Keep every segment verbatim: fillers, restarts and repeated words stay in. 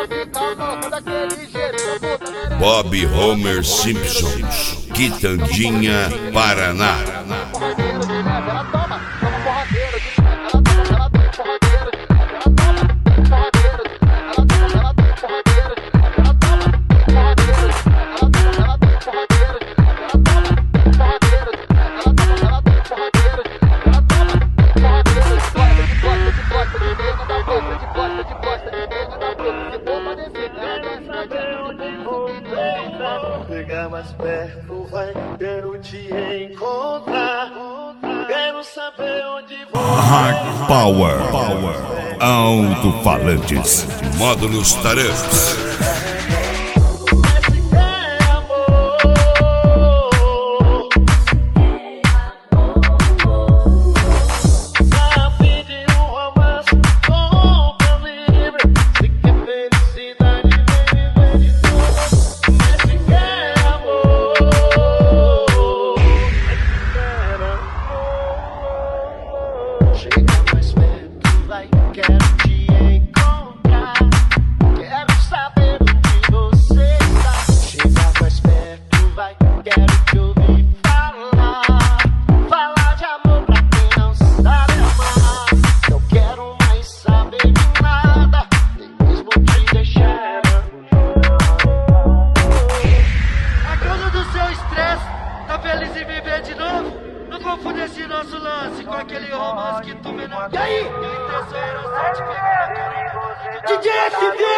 Bob Homer Simpsons, Quitandinha, Paraná. Chegar mais perto, vai, quero te encontrar. Quero saber onde vou. Hard Power, Power. Alto-falantes, módulos tarefas. Esse nosso lance com aquele romance que tu me não. E aí? D J S D!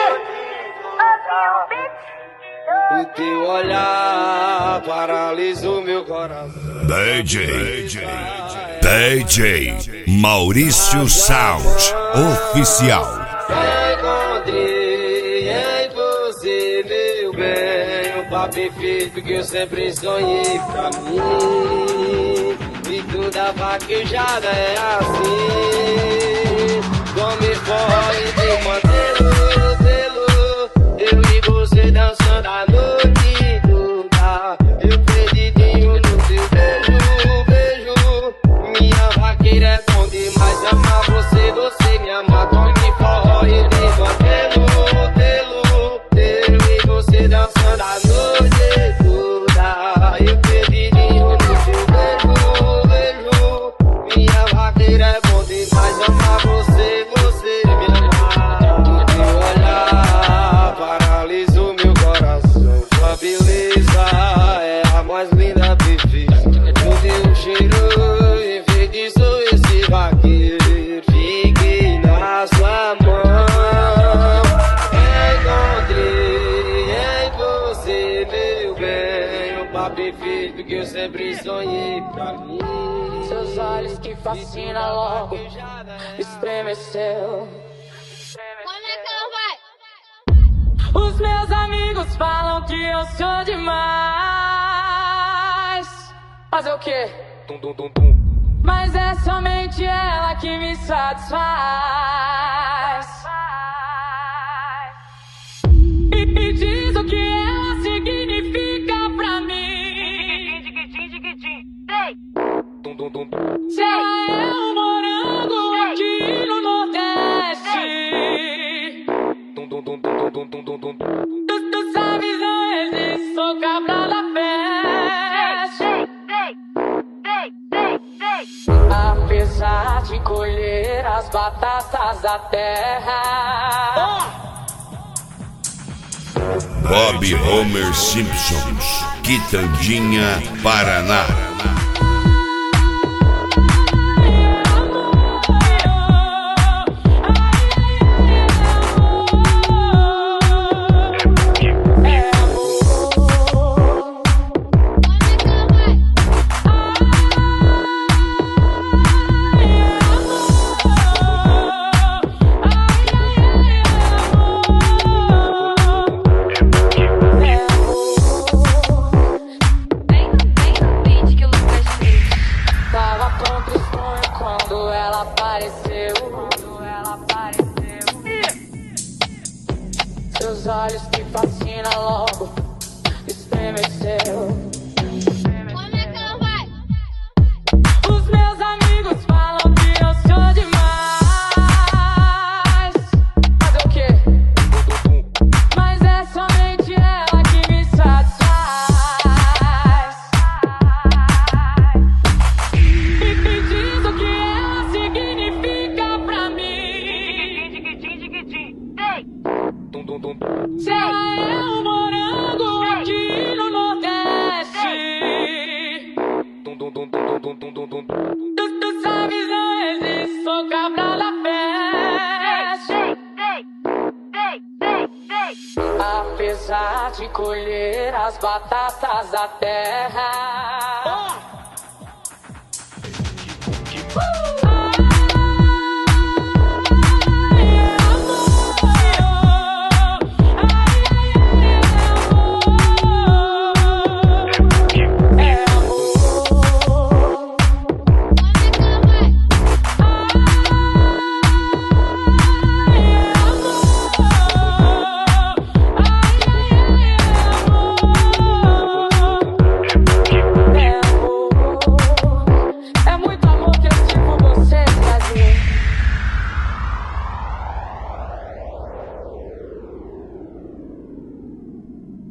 O teu olhar paralisa o meu coração. D J, D J Maurício Sound Oficial. Encontrei em você, meu bem, um papo perfeito que eu sempre sonhei pra mim. E toda vaquejada é assim, come forte de modelo, modelo. Eu e você dançando a noite toda. Eu perdidinho no teu beijo, beijo. Minha vaqueira é bom demais, amar você, você me ama. Come forte de modelo, modelo. Eu e você dançando a noite toda. Eu perdidinho no teu beijo, beijo. Minha vaqueira é bom demais, amar você, você me ama. Teu olhar paralisa o meu coração. Sua beleza é a mais linda, perfeita. O teu cheiro enfeitiçou esse vaqueiro. Fiquei na sua mão. Encontrei em você, meu bem, um papo perfeito que eu sempre sonhei pra mim. Seus olhos que fascinam logo estremeceu. Como é que ela vai? Os meus amigos falam que eu sou demais. Fazer o quê? Tum, tum, tum, tum. Mas é somente ela que me satisfaz. E, e diz o que ela significa pra mim. Tum, tum, tum, tum. Se ela é um morango aqui no Nordeste. Tum, tum, tum, tum, tum, tum, tum, tum. Tu, tu sabes, não existe, sou cabra da festa. Apesar de colher as batatas da terra, Bob Homer Simpsons, Quitandinha, Paraná. seus olhos que fascinam logo estremeceu. Como é que ela vai? Os meus amigos falam que eu sou demais. Fazer o quê? Já é um morango aqui no Nordeste. Tu, tu sabes, não existe, sou cabra da peste. Apesar de colher as batatas da terra,